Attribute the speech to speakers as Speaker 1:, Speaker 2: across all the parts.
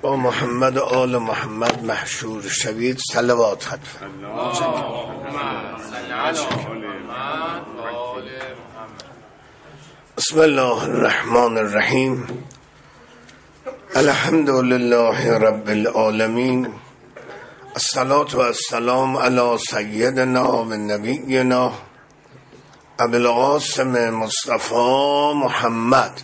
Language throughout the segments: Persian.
Speaker 1: با محمد و آل محمد محشور شوید. صلوات حد بسم الله الرحمن الرحیم. الحمد لله رب العالمین. الصلاة و السلام علی سیدنا و نبینا ابی القاسم مصطفی محمد.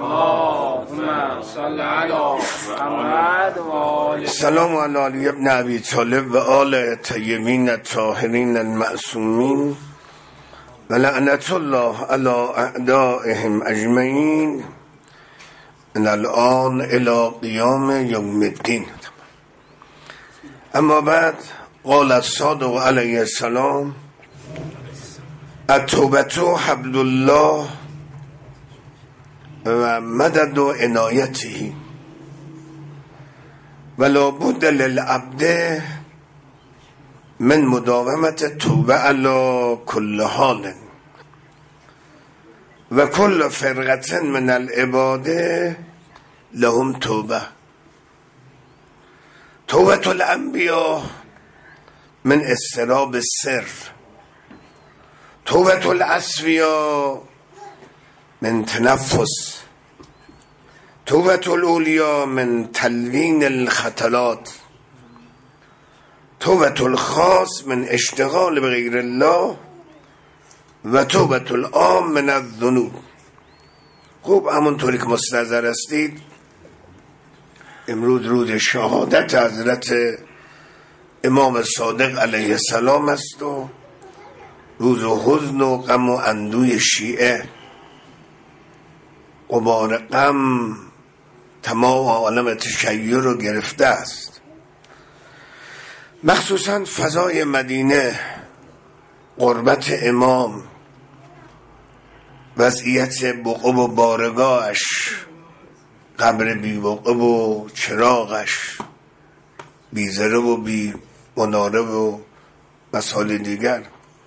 Speaker 1: سلام علی علی ابن ابی طالب و آل طیبین الطاهرین المعصومین و لعنت الله علی اعدائهم اجمعین من الان الی قیام یوم الدین. اما بعد، قال الصادق علیه السلام: التوبة حبل الله و مدد عنایته ولا بد للعبد من مداومت توبه علی کل حال و کل فرقة من العباد لهم توبه. توبة الانبیاء من استراب السر، توبة الاصفیاء من تنفس، توبة الاولیاء من تلوین الخطلات، توبة الخاص من اشتغال بغیر الله و توبة العام من الذنوب. خوب، همونطوری که مستحضر هستید، امروز روز شهادت حضرت امام صادق علیه السلام است و روز حزن و غم و اندوی شیعه. غبار غم تمام عالم تشیع رو گرفته است، مخصوصا فضای مدینه، قربت امام، وضعیت بقعه و بارگاهش، قبر بی بقعه و چراغش، بی ذره و بی مناره و مسائل دیگر.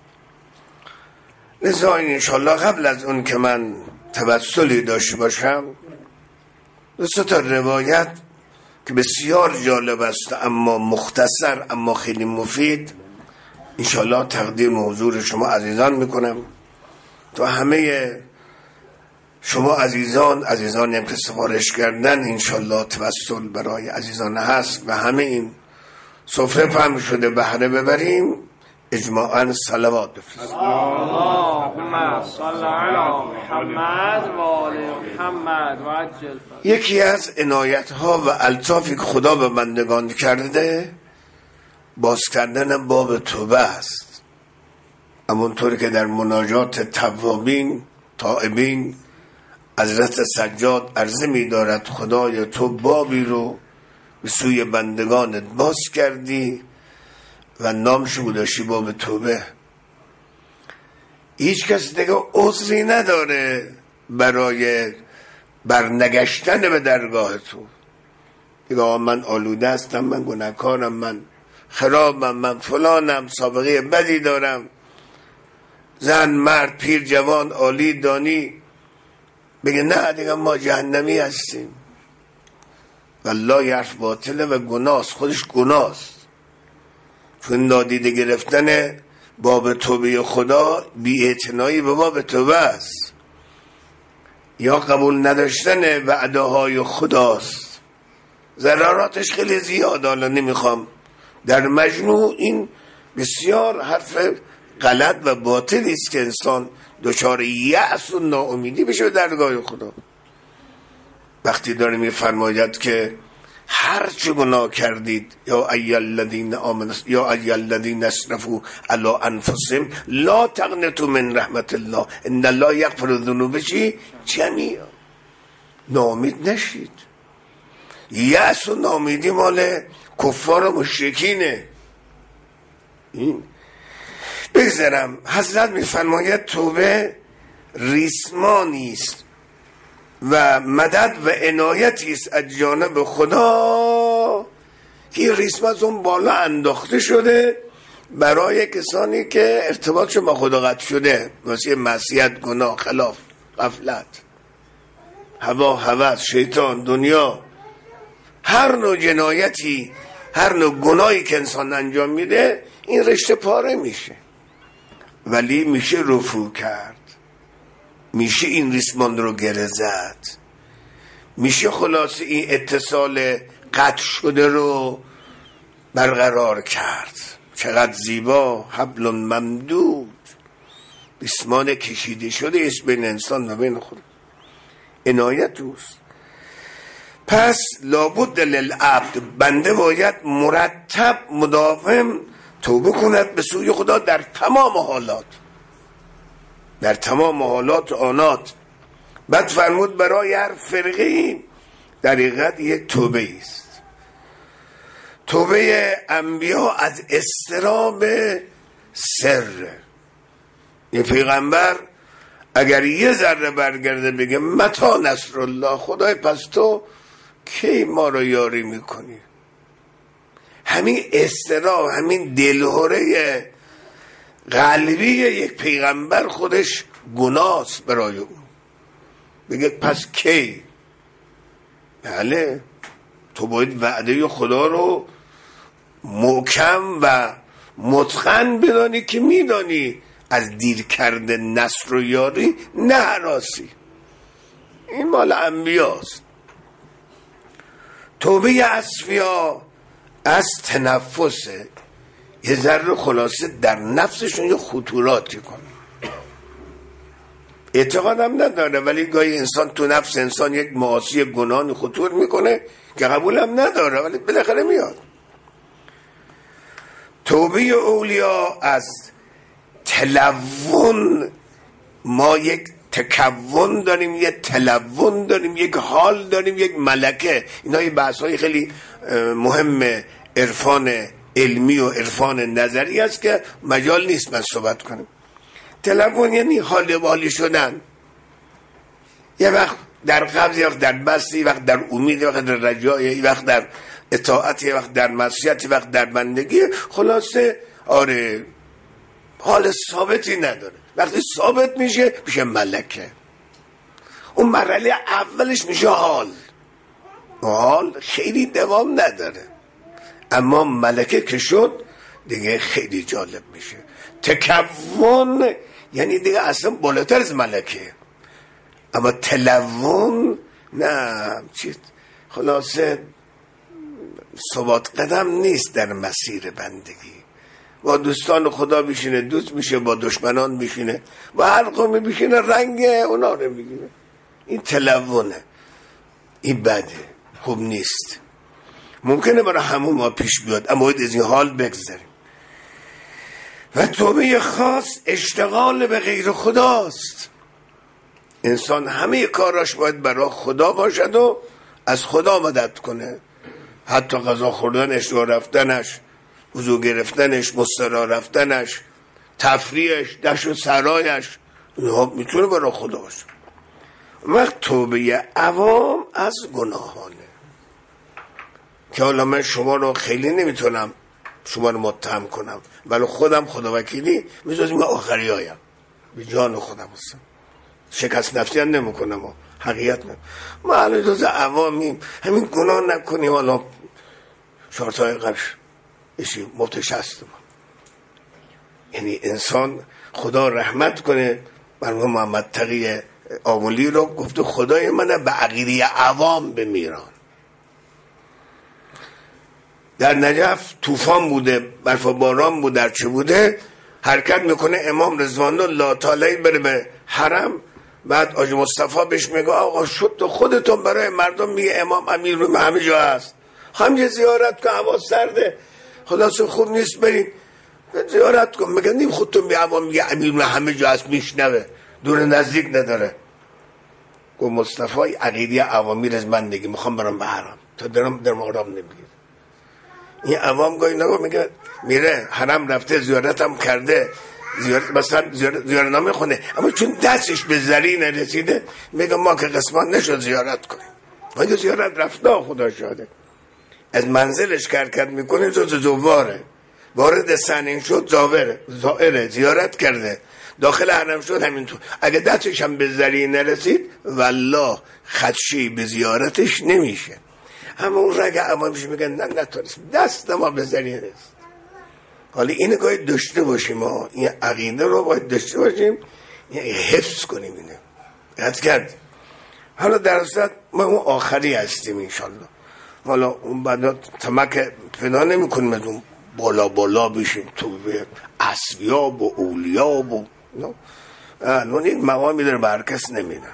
Speaker 1: لذا انشالله قبل از اون که من توسلی داشته باشم، دو تا روایت که بسیار جالب است اما مختصر اما خیلی مفید، انشالله تقدیم حضور شما عزیزان میکنم تا همه شما عزیزانی هم که سفارش کردن، انشالله توسل برای عزیزان هست و همه این سفره پهن شده بهره ببریم. اجماعاً صلوات بفرستیم. اللهم صل علی محمد و آل محمد و عجل. یکی از عنایت ها و الطافی که خدا به بندگان کرده، باز کردن باب توبه است. همونطوری که در مناجات توابین تائبین حضرت سجاد عرضه می دارد: خدای تو بابی رو به سوی بندگانت باز کردی و نامشو گذاشتی باب توبه. هیچ کس دیگه عذری نداره برای برنگشتن به درگاه تو. دیگه من آلوده هستم، من گناهکارم، من خرابم، من فلانم، سابقه بدی دارم، زن، مرد، پیر، جوان، عالی، دانی، بگه نه دیگه ما جهنمی هستیم. والله یه حرف باطله و گناست، خودش گناست. چون نادیده گرفتن باب توبه خدا بی‌اعتنایی به باب توبه است، یا قبول نداشتن وعده های خداست. ضرراتش خیلی زیاد، حالا نمیخوام در مجموع. این بسیار حرف غلط و باطلی است که انسان دچار یأس و ناامیدی بشه به درگاه خدا. وقتی داره میفرماید که هر چه گناه کردید، یا ای الذین آمنوا یا ای الذین اسرفوا علی انفسهم لا تقنطوا من رحمت الله ان الله یغفر الذنوب جمیعا. ناامید نشید. یأس و ناامیدی مال کفار و مشرکینه. این بگذارم. حضرت میفرماید توبه ریسمانی است و مدد و عنایتی است از جانب خدا که ریسم از اون بالا انداخته شده برای کسانی که ارتباطشون با خدا قطع شده، واسه معصیت، گناه، خلاف، غفلت، هوا، هوس، شیطان، دنیا، هر نوع جنایتی، هر نوع گناهی که انسان انجام میده این رشته پاره میشه، ولی میشه رفو کرد، میشه این ریسمان رو گره زد، میشه خلاصه این اتصال قطع شده رو برقرار کرد. چقدر زیبا، حبل ممدود، ریسمان کشیده شده است بین انسان و بین خود، عنایت اوست. پس لابد للعبد، بنده باید مرتب مداوم توبه کند به سوی خدا در تمام حالات، در تمام حالات آنات. بعد فرمود برای هر فرقه در حقیقت یک توبه است. توبه انبیا از اضطراب سر. یه پیغمبر اگر یه ذره برگرده بگه متی نصر الله، خدای پس تو کی ما رو یاری میکنی، همین اضطراب، همین دلهوره قلبی یک پیغمبر خودش گناست برای او. بگه پس کی؟ بله، تو باید وعده خدا رو محکم و متقن بدانی که میدانی از دیر کرده نصر و یاری نه هراسی. این مال انبیاست. توبه اصفیا از تنفسه، یه ذره خلاصه در نفسشون یه خطوراتی کنه، اعتقادم نداره ولی گاهی انسان تو نفس انسان یک معاصی گناه خطور میکنه که قبولم نداره ولی بالاخره میاد. توبه اولیا از تلون، ما یک تکون داریم، یک تلون داریم، یک حال داریم، یک ملکه. اینا یه بحث‌های خیلی مهم عرفان علمی و عرفان نظری است که مجال نیست من صحبت کنم. تلون یعنی حال والی شدن، یه وقت در قبض، یه وقت در بسط، یه وقت در امید، یه وقت در رجای، یه وقت در اطاعت، یه وقت در معصیت، یه وقت در بندگی. خلاصه آره حال ثابتی نداره. وقتی ثابت میشه ملکه. اون مرحله اولش میشه حال خیلی دوام نداره، اما ملکه که شد دیگه خیلی جالب میشه. تکون یعنی دیگه اصلا بالاتر از ملکه، اما تلون نه، خلاصه ثبات قدم نیست در مسیر بندگی. با دوستان خدا بشینه دوست میشه، با دشمنان بشینه، با هر قومی بشینه رنگ اونا رو میگیره. این تلونه، این بده، خوب نیست. ممکنه برای همون ما پیش بیاد اما باید از این حال بگذاریم. و توبه خاص اشتغال به غیر خداست. انسان همه کاراش باید برای خدا باشد و از خدا مدد کنه، حتی غذا خوردنش، راه رفتنش، وضو گرفتنش، مستراح رفتنش، تفریحش، دشت و سرایش، اینها میتونه برای خدا باشه. وقت توبه عوام از گناهانه که حالا من شما رو خیلی نمیتونم شما رو متهم کنم، ولی خودم خدا وکیلی میذارم من آخری هایم به جان خودم هستم، شکست نفسی هم نمی کنم و حقیقت نه. ما حالا جز عوامیم، همین گناه نکنیم. حالا شرطای قبش ایشی مبتش هستم. یعنی انسان خدا رحمت کنه. مرحوم محمد تقی آملی رو گفته خدای من به عقیده عوام بمیران. در نجف طوفان بوده، برف و باران بوده، در چه بوده، حرکت میکنه امام رضوان الله تعالی بره به حرم. بعد آج مصطفی بهش میگه آقا شد تو خودتون برای مردم میگه امام امیر رو همه جا هست، همه زیارت کن، هوا سرده، خلاصه خوب نیست برین زیارت کن. میگه نیم خودتون بی عوام میگه امیر رو همه جا هست، میشنوه، دور نزدیک نداره. گفت مصطفی عقیده عوامی از من نگی، میخوام برام به حرم تا درم آرام نمیگیر. این عوام گاهی نگاه میگه میره حرم رفته زیارتم کرده، مثلا زیارتنامه خونه، اما چون دستش به زری نرسیده میگه ما که قسمت نشد زیارت کنیم. ما که زیارت رفته خدا شاده، از منزلش کرکت میکنه زواره، وارد سنین شد زائره زیارت کرده، داخل حرم شد همینطور. اگه دستش هم به زری نرسید والله خدشی به زیارتش نمیشه. اما اون رگ امامش میگن نه نتونست دست ما بزنی نیست. حالا اینو باید داشته باشیم، ما این عقیده رو باید داشته باشیم، یعنی حفظ کنیم اینو یاد کرد. حالا در اصل ما اون آخری هستیم انشالله. حالا اون بعدا تمک پناه نمی کنیم از اون بالا بشیم تو اصفیاب و اولیاب و الان این مقامی در برکس نمیدن.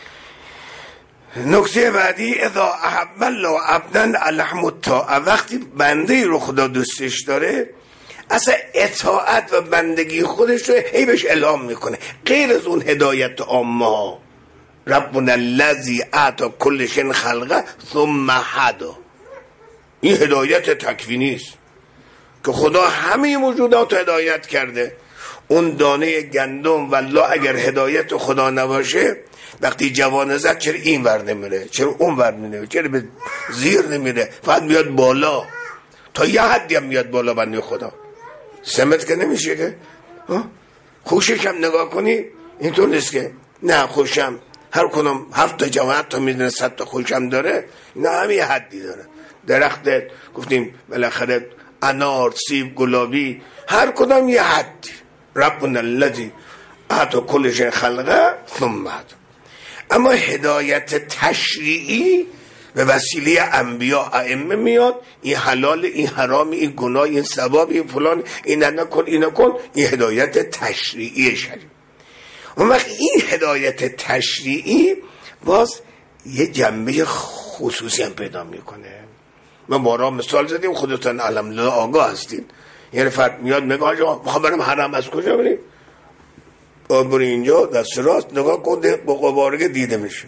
Speaker 1: نکته بعدی اذا احب الله عبدا الحم الطاعه، وقتی بنده رو خدا دوستش داره اصلا اطاعت و بندگی خودش رو هی بهش الهام میکنه، غیر از اون هدایت عامه ها. ربنا الذی اعطی کل شیء خلقه ثم هدی، این هدایت تکوینی است که خدا همه موجودات هدایت کرده. اون دانه گندم والله اگر هدایت خدا نباشه وقتی جوانه زد چرا این ور نمیره، چرا اون ور نمیره، چرا به زیر نمیره، فقط میاد بالا، تا یه حدی هم میاد بالا بنده خدا. سمت که نمیشه که خوشش هم نگاه کنی اینطور نیست که نه خوشم هر کدوم 7 تا جوان تا میدونه 100 تا خوشم داره، اینا همه یه حدی داره. درخت گفتیم بالاخره انار، سیب، گلابی هر کدام یه حدی. ربنا الذی اعطی کل شیء خلقه ثم هدی. اما هدایت تشریعی به وسیله انبیا ائمه میاد، این حلال، این حرام، این گناه، این ثواب، این فلان، این نکن، این نکن، این هدایت تشریعی شریع. اون وقت این هدایت تشریعی باز یه جنبه خصوصی هم پیدا میکنه. ما بارها مثال زدیم، خودتون الحمدلله آگاه هستین. یعنی فرد میاد میگه آقا میخوام برم حرم، از کجا بریم؟ بری اینجا دست راست نگاه کنده با قبارگه دیده میشه.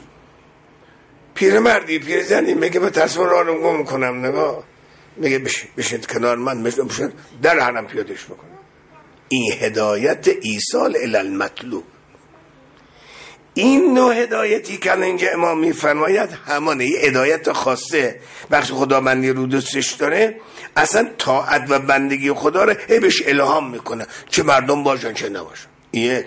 Speaker 1: پیرمردی پیرزنی میگه به تصمیم راه رو گم کنم، نگاه میگه بشید کنار من، بشید در حرم پیادش بکنم. این هدایت ایصال الی المطلوب. این نوع هدایتی که اینجا امام میفرماید همانه، یه هدایت خاصه. وقتی خدا بندگی رو دوستش داره اصلا طاعت و بندگی خدا رو بهش الهام میکنه، چه مردم باشن چه نباشن. یک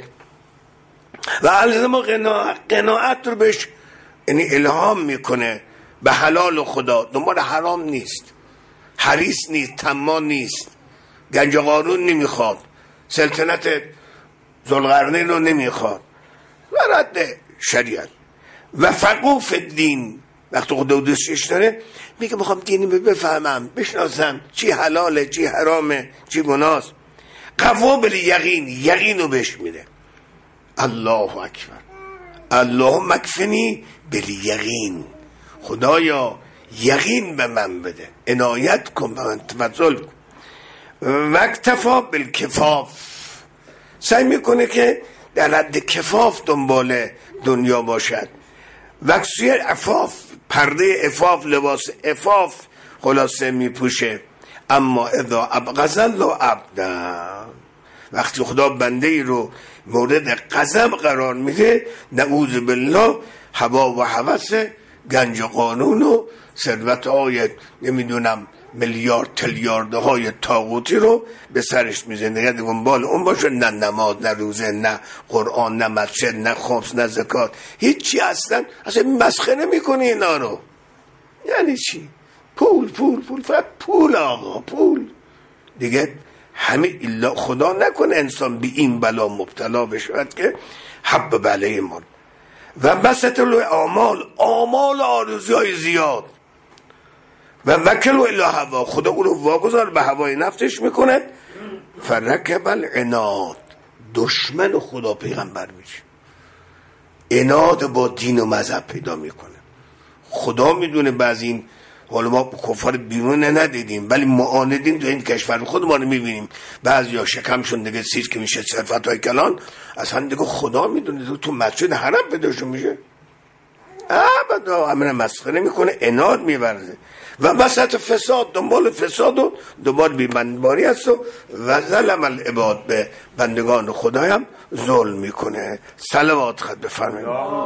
Speaker 1: و الزام قناعت رو بهش یعنی الهام میکنه به حلال خدا، دنبال حرام نیست، حریص نیست، طماع نیست، گنج قارون نمیخواد، سلطنت ذوالقرنین رو نمیخواد و رد شریعت. و فقوف الدین، وقتی خدا دوستش داره میگه میخوام دینی بفهمم، بشناسم چی حلاله، چی حرامه، چی گناست. قوا بالیقین، یقین رو بهش میده. الله اکبر، اللهم اکفنی بالیقین، خدایا یقین به من بده، عنایت کن به من، تفضل کن. و اکتفا بالکفاف، سعی میکنه که در حد کفاف دنبال دنیا باشد. وکسوی عفاف، پرده عفاف، لباس عفاف خلاصه میپوشه. اما اذا ابغض الله عبدا، وقتی خدا بنده ای رو مورد غضب قرار میده، نعوذ بالله، هوا و هوس، گنج قانون و ثروت های نمیدونم میلیارد تریلیارد های طاغوتی رو به سرش میزنه. دنبال اون باشه، نه نماز، نه روزه، نه قرآن، نه مسجد، نه خمس، نه زکات، هیچی. اصلا مسخره میکنی اینا رو. یعنی چی؟ پول فقط پول آقا، پول دیگه. همه الا خدا نکنه انسان به این بلا مبتلا بشود که حب بله ما. و بسط الاعمال، آمال آرزوهای زیاد. و وکل و الی هوا، خدا اون رو واگذار به هوای نفسش میکند. فرکب العناد، دشمن خدا پیغمبر میشه، عناد با دین و مذهب پیدا میکنه. خدا میدونه بعضی این، حالا ما کفار بیرون ندیدیم ولی معاندین تو این کشور خود ما رو میبینیم، بعضی ها شکمشون دیگه سیز که میشه صرفت های کلان، اصلا دیگه خدا میدونه تو مسجد حرم پیداشون میشه. ابدا امر مسخره میکنه، عناد میورزه. و وسط فساد، دنبال فساد و دنبال بی‌بندباری است و ظلم العباد، به بندگان خدا هم ظلم میکنه. صلوات خد بفرمایید.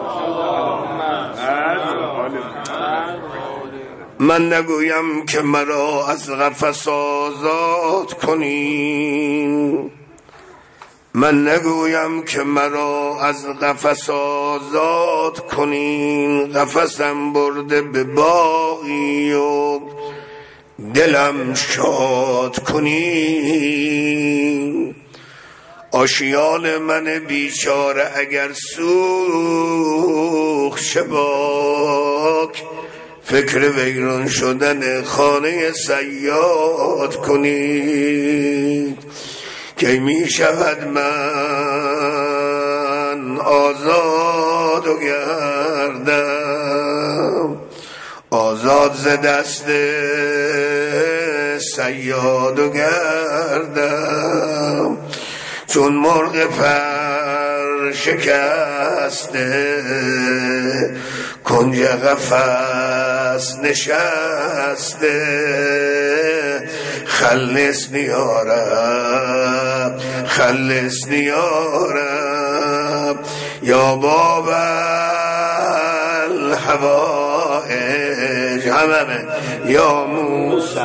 Speaker 1: من نگویم که مرا از قفس آزاد کنین، من نگویم که مرا از قفس آزاد کنین، قفسم برده به باغی و دلم شاد کنین. آشیان من بیچاره اگر سوخت شباک، فکر ویران شدن خانه صیاد کنید. که می شود من آزاد و گردم، آزاد ز دست صیاد و گردم. چون مرغ پر شکسته کنج قفس نشسته، خلص نیارم خلص نیارم. یا باب الحوائج همه یا موسی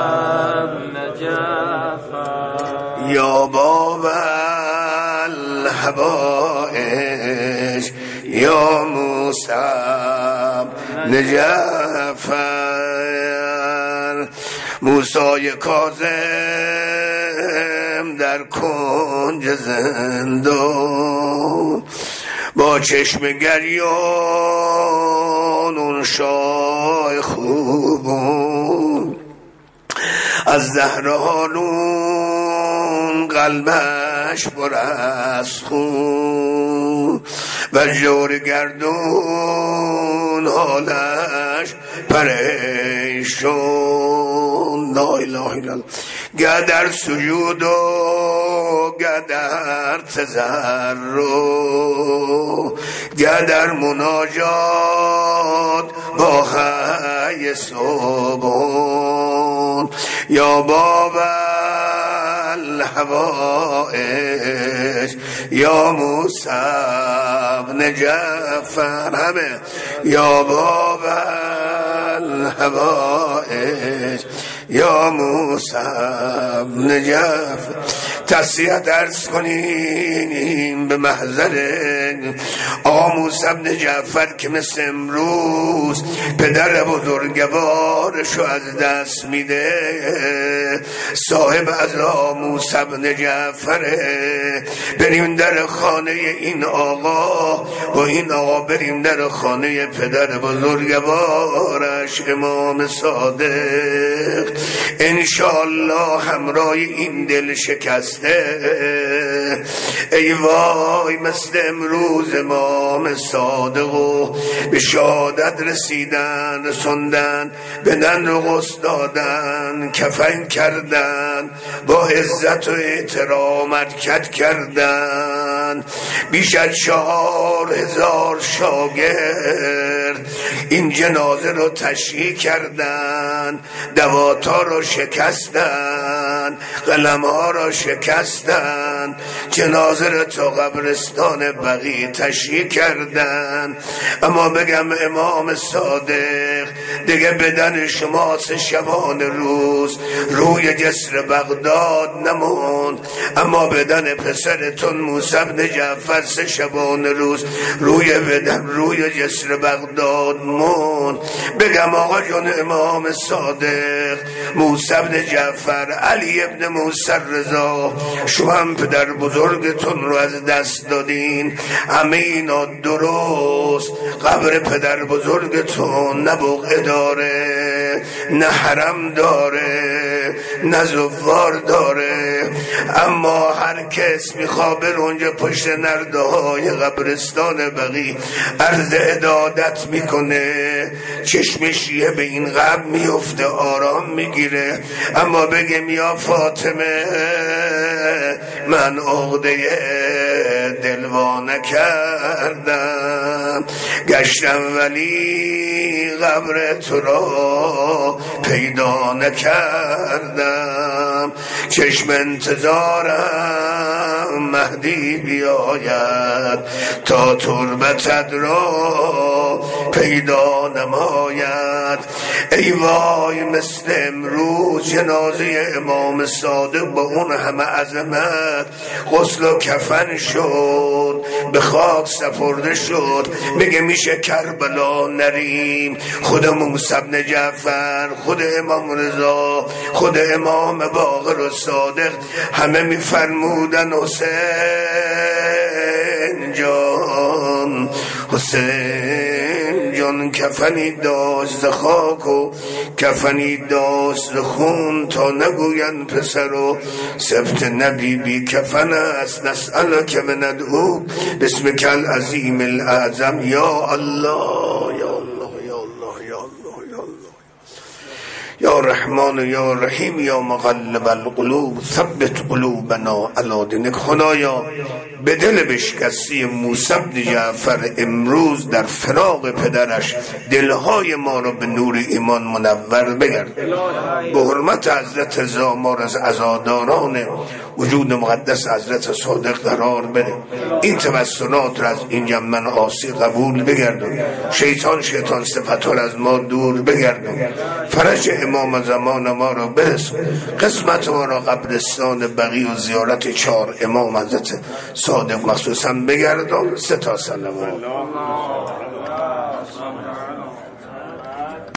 Speaker 1: یا باب الحوائج یا موسی نجفر. موسی کاظم در کنج زندان، با چشم گریان اون شاه خوبون، از زهر هارون قلبش پر از خون، و جور گردون حالش پریشون. لا اله الا الله. گه در سجود و گه در تضرع، گه در مناجات با حی صبحون. یا باب الحوائج یا موسی بن جعفر همه یا باب الحوائج یا موسی بن جعفر. تصیحت عرض کنیم به محضر آقا موسی بن جعفر که مثل امروز پدر بزرگوارشو از دست میده. صاحب عزا موسی بن جعفره. بریم در خانه این آقا و این آقا بریم در خانه پدر بزرگوارش امام صادق. انشالله همراه این دل شکسته ای وای مثل امروز امام صادق و به شهادت رسیدن، رسوندن، بدن رو غسل دادن، کفن کردن، با عزت و احترام حرکت کردن. بیش از 4000 شاگرد این جنازه رو تشییع کردن، دوات‌ها رو شکستن، قلم‌ها رو شکستن، جنازه رو تا قبرستان بقیع تشییع کردن. اما بگم امام صادق دیگه بدن شما 3 شبانه روز روی جسر بغداد نموند، اما بدن پسرتون موسی بن جعفر 3 شبانه روز روی بدن روی جسر بغداد موند. بگم آقا جون امام صادق موسی بن جعفر، علی ابن موسی رضا، شما هم پدر بزرگتون رو از دست دادین. همه اینا درست، قبر پدر بزرگتون نه بقعه داره، نه حرم داره، نه زوار داره، اما هر کس میخواد اونجا پشت نرده های قبرستان بقیع عرض عدادت میکنه، چشمشیه به این قبر میفته، آرام میگیره. اما بگم یا فاطمه من عقده دلوانه کردم، گشتم ولی قبر تو را پیدا نکردم. چشم انتظارم مهدی بیاید تا تربتت را پیدا نماید. ای وای مثل امروز جنازه امام صادق با اون همه عظمت غسل و کفن شد، به خاک سپرده شد. میگه میشه کربلا نریم؟ خود موسی بن جعفر، خود امام رضا، خود امام باقر و صادق همه میفرمودن حسین جان، حسین جان کفنی داشت ز خاک و کفنی داشت ز خون، تا نگوین پسر و سبت نبی بی کفن است. نسألک من ادعو بسمک العظیم الاعظم یا الله یا الله یا الله یا الله یا الله یا رحمان یا رحیم یا مقلب القلوب ثبت قلوبنا علی دینک. خدایا به دل بشکسته موسی بن جعفر امروز در فراق پدرش دلهای ما را به نور ایمان منور بگرد. به حرمت حضرت زامار از عزاداران وجود مقدس حضرت صادق قرار بده. این توسلات را از این جمع عاصی قبول بگردون. شیطان صفت را از ما دور بگردون. فرج امام زمان ما را برسون. قسمت ما را قبرستان بقیع و زیارت 4 امام حضرت صادق مخصوصا بگردون. 3 تا سلام.